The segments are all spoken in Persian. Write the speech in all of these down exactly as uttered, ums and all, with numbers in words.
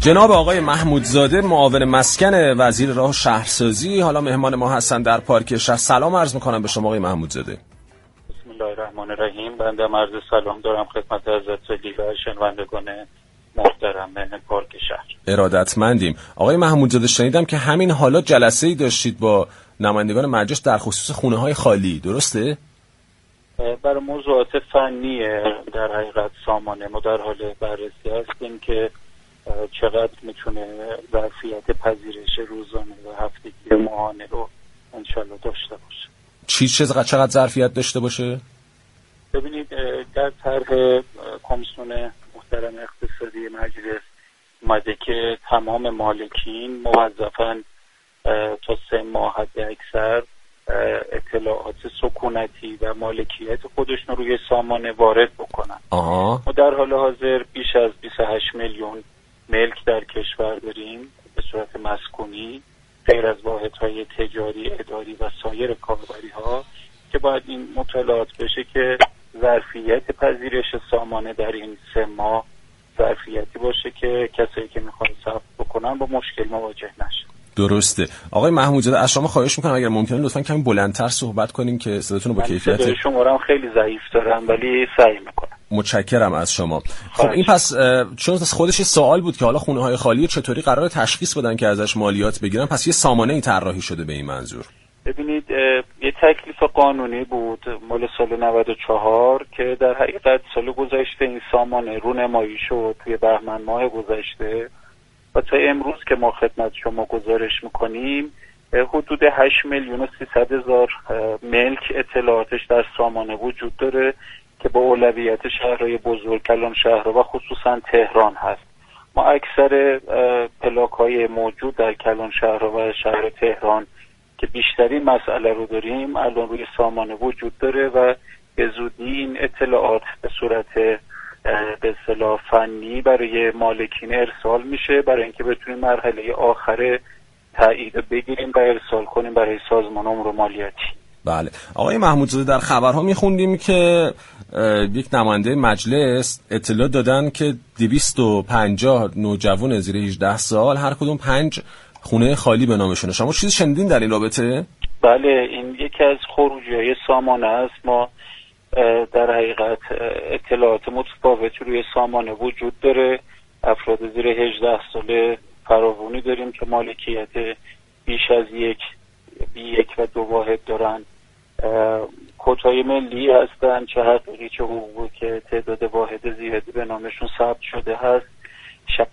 جناب آقای محمودزاده معاون مسکن وزیر راه و شهرسازی حالا مهمان ما هستن در پارک شهر. سلام عرض میکنم به شما آقای محمودزاده. بسم الله الرحمن الرحیم. بنده عرض سلام دارم خدمت حضرت عالی و شنوندگان محترم پارک شهر. ارادتمندیم. آقای محمودزاده شنیدم که همین حالا جلسه‌ای داشتید با نمایندگان مجلس در خصوص خونه‌های خالی، درسته؟ برای موضوعات فنی در حقیقت سامانه ما در حال بررسی هستیم که چقدر میتونه ظرفیت پذیرش روزانه و هفتگی ماهانه رو انشالله داشته باشه. چی چقدر چقدر ظرفیت داشته باشه؟ ببینید در طرح کمیسیون محترم اقتصادی مجلس اومده که تمام مالکین موظفن تا سه ماه حد اکثر اطلاعات سکونتی و مالکیت خودشون روی سامانه وارد بکنن. آها. ما در حال حاضر بیش از بیست و هشت میلیون ملک در کشور داریم به صورت مسکونی، غیر از واحدهای تجاری، اداری و سایر کاربری ها که باید این مطالعات بشه که ظرفیت پذیرش سامانه در این سه ماه ظرفیتی باشه که کسایی که میخوان ثبت بکنن با مشکل مواجه نشه. درسته. آقای محمودزاده از شما خواهش میکنم اگر ممکنه لطفا کمی بلندتر صحبت کنیم که صداتون رو با کیفیت. من شما رو خیلی ضعیف دارم ولی سعی میکنم. متشکرم از شما. خب این پس چون از خودش سوال بود که حالا خونه های خالی چطوری قرار تشخیص بدن که ازش مالیات بگیرن، پس یه سامانه ای طراحی شده به این منظور. ببینید یه تکلیف قانونی بود مال سال نود و چهار که در حقیقت سال گذشته این سامانه رونمایی شد توی بهمن ماه گذشته و تا امروز که ما خدمت شما گزارش میکنیم حدود هشت میلیون و سیصد هزار ملک اطلاعاتش در سامانه وجود داره که با اولویت شهرهای بزرگ کلان شهر و خصوصا تهران هست. ما اکثر پلاک های موجود در کلان شهر و شهر تهران که بیشترین مسئله رو داریم الان روی سامانه وجود داره و به زودی این اطلاعات به صورت به اصطلاح فنی برای مالکین ارسال میشه برای اینکه بتونیم مرحله آخر تایید بگیریم و ارسال کنیم برای سازمان امور مالیاتی. بله. آقای محمودزاده در خبرها میخوندیم که یک نماینده مجلس اطلاع دادن که دویست و پنجاه نوجوان زیر هجده سال هر کدوم پنج خونه خالی به نامشونه. شما چیزی شنیدین در این رابطه؟ بله، این یکی از خروجی‌های سامانه است. ما در حقیقت اطلاعات متفاوتی روی سامانه وجود داره. افراد زیر هجده ساله فراوانی داریم که مالکیت بیش از یک بی یک و دو واحد دارن. کدهای ملی هستن، چه حقیقی چه حقوقی که تعداد واحد زیادی به نامشون ثبت شده هست. شب...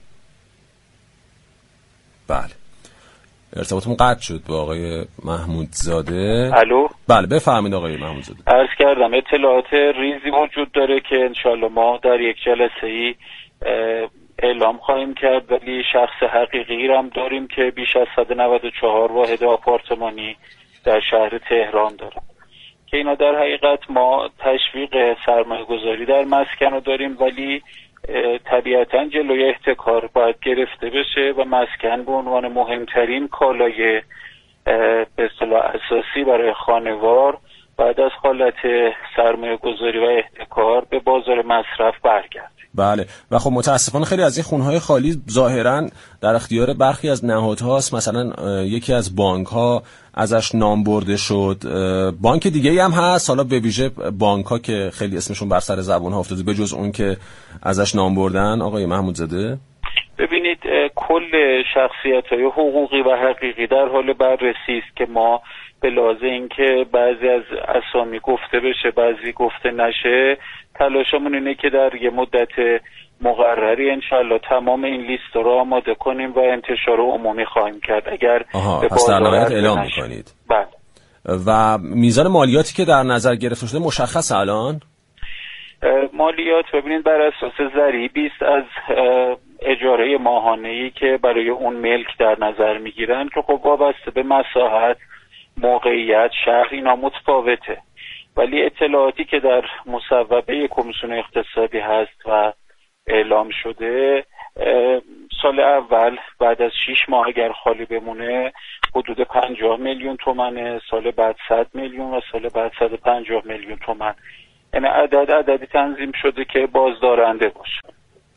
بله. ارتباطمون قطع شد با آقای محمودزاده. الو. بله بفرمایید آقای محمودزاده. عرض کردم اطلاعات ریزی وجود داره که انشالله ما در یک جلسه ای اعلام خواهیم کرد، ولی شخص حقیقی هم داریم که بیش از صد و نود و چهار واحد آپارتمانی در شهر تهران داره که اینا در حقیقت ما تشویق سرمایه گذاری در مسکن رو داریم، ولی طبیعتاً جلوی احتکار باید گرفته بشه و مسکن به عنوان مهمترین کالای به اصطلاح اساسی برای خانوار بعد از حالت سرمایه گذاری و احتکار به بازار مصرف برگرده. بله و خب متاسفانه خیلی از این خونه‌های خالی ظاهراً در اختیار برخی از نهادهاست. مثلا یکی از بانک‌ها ازش نام برده شد، بانک دیگه‌ای هم هست، حالا به ویژه بانک‌ها که خیلی اسمشون بر سر زبون‌ها افتاده به جز اون که ازش نام بردن. آقای محمودزاده ببینید کل شخصیت‌های حقوقی و حقیقی در حال بررسی است که ما به لحاظ اینکه بعضی از اسامی گفته بشه بعضی گفته نشه تلاشمون اینه که در یه مدت مقرری انشالله تمام این لیست رو آماده کنیم و انتشار عمومی خواهیم کرد. اگر به بازار اعلام میکنید. بله. و میزان مالیاتی که در نظر گرفته شده مشخص الان؟ مالیات ببینید بر اساس ضریبی است از اجاره ماهانه‌ای که برای اون ملک در نظر میگیرن که خب وابسته به مساحت، موقعیت، شهر اینا متفاوته، ولی اطلاعاتی که در مصوبه کمیسیون اقتصادی هست و اعلام شده سال اول بعد از شش ماه اگر خالی بمونه حدود پنجاه میلیون تومنه، سال بعد صد میلیون و سال بعد صد و پنجاه میلیون تومن. یعنی عدد عددی تنظیم شده که بازدارنده باشه.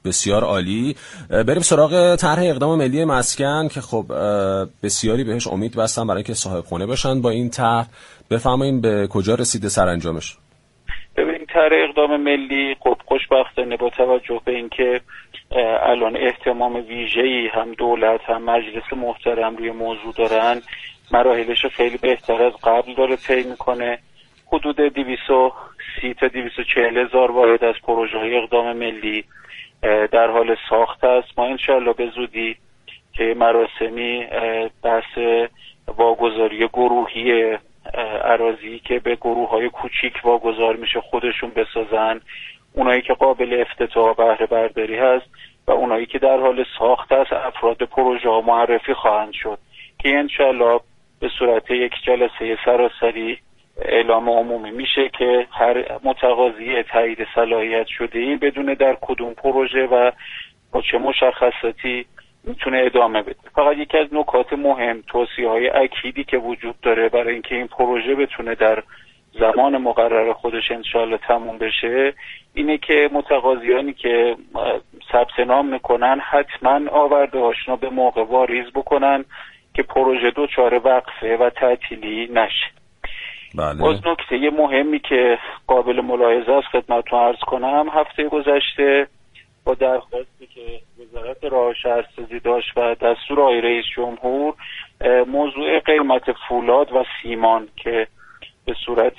بسیار عالی. بریم سراغ طرح اقدام ملی مسکن که خب بسیاری بهش امید بستن برای که صاحب خونه بشن با این طرح. بفرمایید به کجا رسیده سرانجامش؟ ببین طرح اقدام ملی خب خوشبختانه با توجه به اینکه الان اهتمام ویژه‌ای هم دولت هم مجلس محترم روی موضوع دارن، مراحلش خیلی بهتر از قبل داره طی میکنه. حدود دویست و سی تا دویست و چهل هزار واحد از پروژه‌های اقدام ملی در حال ساخت است. ما انشالله به زودی که مراسمی بحث واگذاری گروهی اراضی که به گروه‌های کوچیک واگذار میشه خودشون بسازن، اونایی که قابل افتتاح بهره برداری هست و اونایی که در حال ساخت است افراد پروژه ها معرفی خواهند شد که انشالله به صورت یک جلسه سراسری اعلام عمومی میشه که هر متقاضی تایید صلاحیت شده‌ای بدونه در کدوم پروژه و با چه مشخصاتی میتونه ادامه بده. فقط یکی از نکات مهم، توصیه‌های اکیدی که وجود داره برای اینکه این پروژه بتونه در زمان مقرر خودش انشالله تموم بشه، اینه که متقاضیانی که ثبت نام میکنن حتما آورده هاشون به موقع واریز بکنن که پروژه دچار وقفه و تعطیلی نشه. بله. باز نکته مهمی که قابل ملاحظه است خدمتتون عرض کنم، هفته گذشته با درخواستی که وزارت راه و شهرسازی داشت و دستور آقای رئیس جمهور، موضوع قیمت فولاد و سیمان که به صورت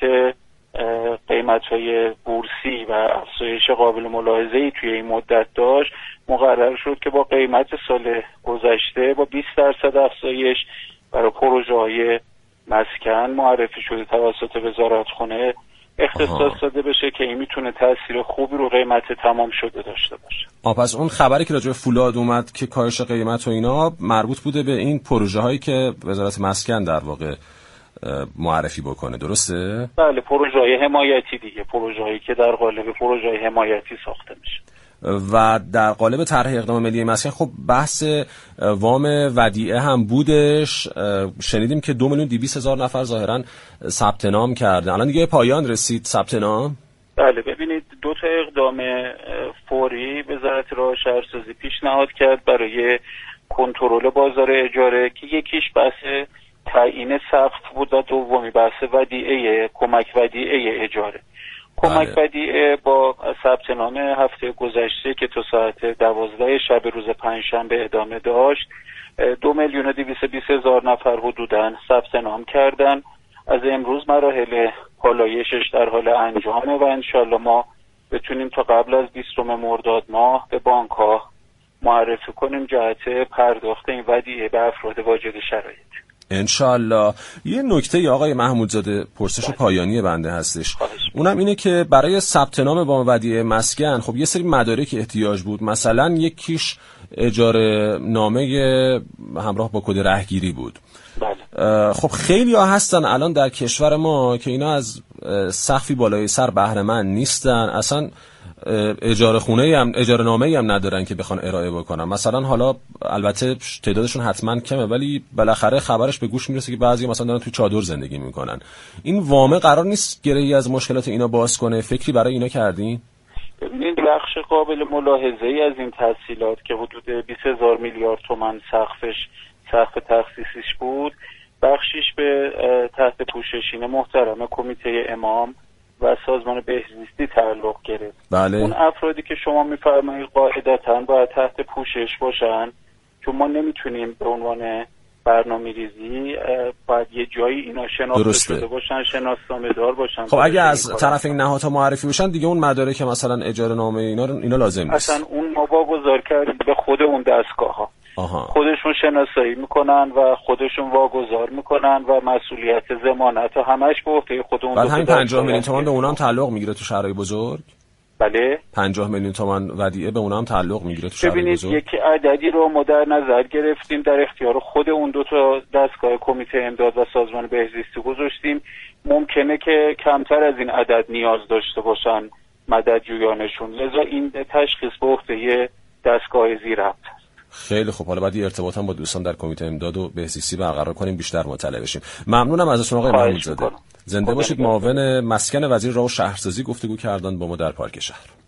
قیمت‌های بورسی و افزایش قابل ملاحظه‌ای توی این مدت داشت، مقرر شد که با قیمت سال گذشته با بیست درصد افزایش برای پروژه‌های مسکن معرفی شده توسط وزارتخونه اختصاص داده بشه که این میتونه تاثیر خوبی رو قیمت تمام شده داشته باشه. آ پس اون خبری که راجع به فولاد اومد که کاهش قیمت و اینا مربوط بوده به این پروژه هایی که وزارت مسکن در واقع معرفی بکنه، درسته؟ بله، پروژه های حمایتی دیگه، پروژه هایی که در قالب پروژه های حمایتی ساخته میشه. و در قالب طرح اقدام ملی مسکن خب بحث وام ودیعه هم بودش. شنیدیم که دو میلیون دویست هزار نفر ظاهرا ثبت نام کردن. الان دیگه پایان رسید ثبت نام؟ بله، ببینید دو تا اقدام فوری وزارت راه و شهرسازی پیشنهاد کرد برای کنترل بازار اجاره که یکیش بحث تعیین سقف بود و دومی بحث ودیعه کمک ودیعه اجاره. کمک ودیعه با ثبت نام هفته گذشته که تا ساعت دوازده شب روز پنجشنبه ادامه داشت، دو میلیون و دویست و بیست هزار نفر حدوداً ثبت نام کردن. از امروز مراحل پالایشش در حال انجامه و انشالله ما بتونیم تا قبل از بیستم مرداد ماه به بانک ها معرفی کنیم جهت پرداخت این ودیعه به افراد واجد شرایط. انشالله. یه نکته آقای محمودزاده پرسش پایانی بنده هستش، اونم اینه که برای ثبت نام با ودیعه مسکن خب یه سری مدارک احتیاج بود، مثلا یکیش اجاره نامه همراه با کد رهگیری بود. بله. خب خیلی ها هستن الان در کشور ما که اینا از سقفی بالای سر بهره مند نیستن، اصلا اجاره خونه هم اجاره نامه‌ای هم ندارن که بخوان ارائه بکنن. مثلا حالا البته تعدادشون حتما کمه ولی بالاخره خبرش به گوش میرسه که بعضی مثلا دارن تو چادر زندگی میکنن. این وامه قرار نیست گره‌ای از مشکلات اینا باز کنه؟ فکری برای اینا کردین؟ ببینید بخش قابل ملاحظه‌ای از این تسهیلات که حدود بیست هزار میلیارد تومان سقفش سقف تخصیصیش بود، بخشیش به تحت پوششین محترم کمیته امام و سازمان بهزیستی تعلق گرفت. بله. اون افرادی که شما میفرمایید قاعدتاً باید تحت پوشش باشن، چون ما نمیتونیم به عنوان برنامه‌ریزی باید یه جایی اینا شناخته شده باشن، شناسنامه دار باشن. خب اگه از طرف این نهادها معرفی بشن دیگه اون مدارک مثلا اجاره نامه اینا اینا لازم نیست. اصلا اون ما واگذار کردیم به خود اون دستگاه‌ها. آها. خودشون شناسایی میکنن و خودشون واگذار میکنن و مسئولیت ضمانت و همش به عهده خودمون. بعد همین پنجاه میلیون تومان به اونام تعلق میگیره تو شهرهای بزرگ؟ بله. پنجاه میلیون تومان ودیعه به اونام تعلق میگیره تو شهرهای بزرگ؟ ببینید یک عددی رو ما در نظر گرفتیم، در اختیار خود اون دو تا دستگاه کمیته امداد و سازمان بهزیستی گذاشتیم. ممکنه که کمتر از این عدد نیاز داشته باشن مددجویانشون، لذا این تشخیص به عهده دستگاه زیرربط. خیلی خوب، حالا بعد ارتباط هم با دوستان در کمیته امداد و بهزیستی برقرار کنیم، بیشتر مطلع بشیم. ممنونم ازتون آقای محمودزاده. زنده باشید. معاون مسکن وزیر راه و شهرسازی گفتگو کردن با ما در پارک شهر.